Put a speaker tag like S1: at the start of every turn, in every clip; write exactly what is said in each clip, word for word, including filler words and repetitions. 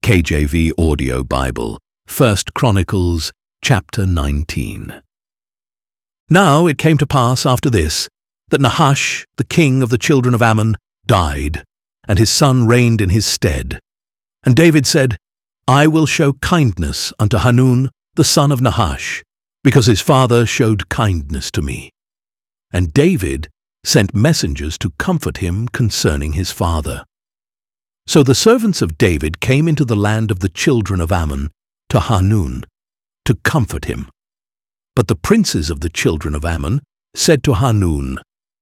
S1: K J V Audio Bible, First Chronicles, chapter nineteen. Now it came to pass after this, that Nahash, the king of the children of Ammon, died, and his son reigned in his stead. And David said, I will show kindness unto Hanun, the son of Nahash, because his father showed kindness to me. And David sent messengers to comfort him concerning his father. So the servants of David came into the land of the children of Ammon to Hanun, to comfort him. But the princes of the children of Ammon said to Hanun,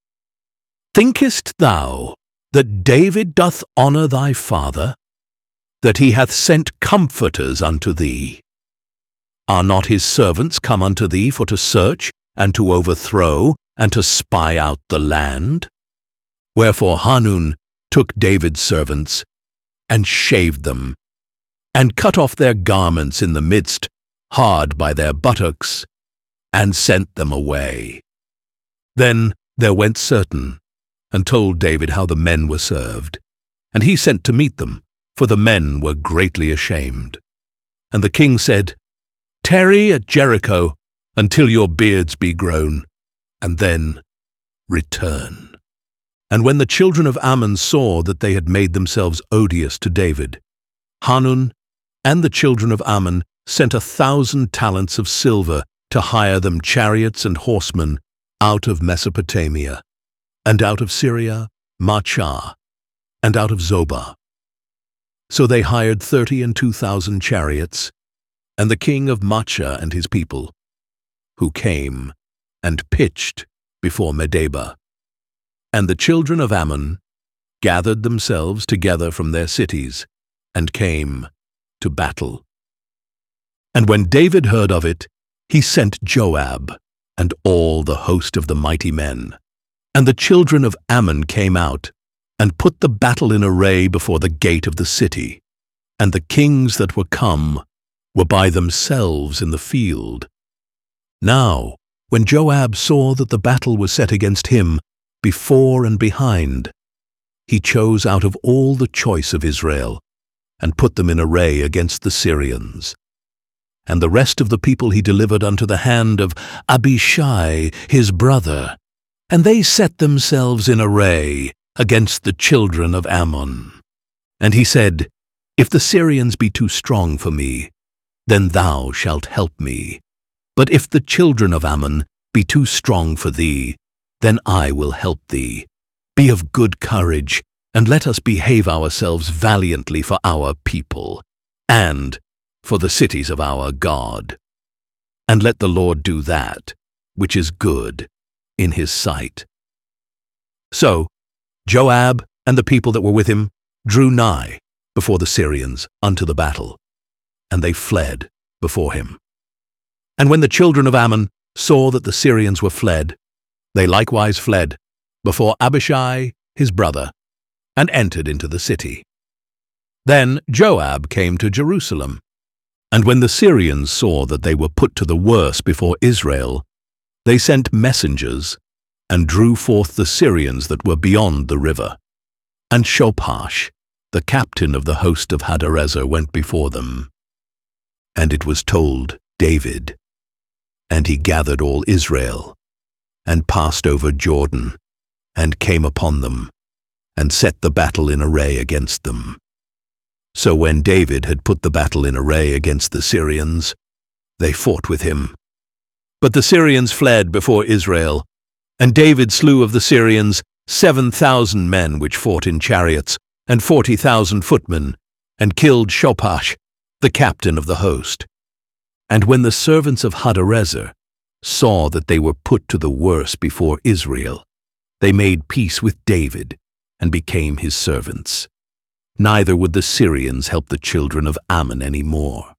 S1: Thinkest thou that David doth honour thy father, that he hath sent comforters unto thee? Are not his servants come unto thee for to search, and to overthrow, and to spy out the land? Wherefore Hanun took David's servants, and shaved them, and cut off their garments in the midst, hard by their buttocks, and sent them away. Then there went certain, and told David how the men were served. And he sent to meet them, for the men were greatly ashamed. And the king said, Tarry at Jericho until your beards be grown, and then return. And when the children of Ammon saw that they had made themselves odious to David, Hanun and the children of Ammon sent a thousand talents of silver to hire them chariots and horsemen out of Mesopotamia, and out of Syria, Maachah, and out of Zobah. So they hired thirty and two thousand chariots, and the king of Maachah and his people, who came and pitched before Medeba. And the children of Ammon gathered themselves together from their cities, and came to battle. And when David heard of it, he sent Joab, and all the host of the mighty men. And the children of Ammon came out, and put the battle in array before the gate of the city. And the kings that were come were by themselves in the field. Now, when Joab saw that the battle was set against him, before and behind, he chose out of all the choice of Israel, and put them in array against the Syrians. And the rest of the people he delivered unto the hand of Abishai his brother, and they set themselves in array against the children of Ammon. And he said, If the Syrians be too strong for me, then thou shalt help me. But if the children of Ammon be too strong for thee, then I will help thee. Be of good courage, and let us behave ourselves valiantly for our people, and for the cities of our God. And let the Lord do that which is good in his sight. So Joab and the people that were with him drew nigh before the Syrians unto the battle, and they fled before him. And when the children of Ammon saw that the Syrians were fled, they likewise fled before Abishai his brother, and entered into the city. Then Joab came to Jerusalem. And when the Syrians saw that they were put to the worse before Israel, they sent messengers, and drew forth the Syrians that were beyond the river. And Shophash, the captain of the host of Hadarezer, went before them. And it was told David, and he gathered all Israel, and passed over Jordan, and came upon them, and set the battle in array against them. So when David had put the battle in array against the Syrians, they fought with him. But the Syrians fled before Israel, and David slew of the Syrians seven thousand men which fought in chariots, and forty thousand footmen, and killed Shophash, the captain of the host. And when the servants of Hadarezer saw that they were put to the worse before Israel, they made peace with David, and became his servants. Neither would the Syrians help the children of Ammon any more.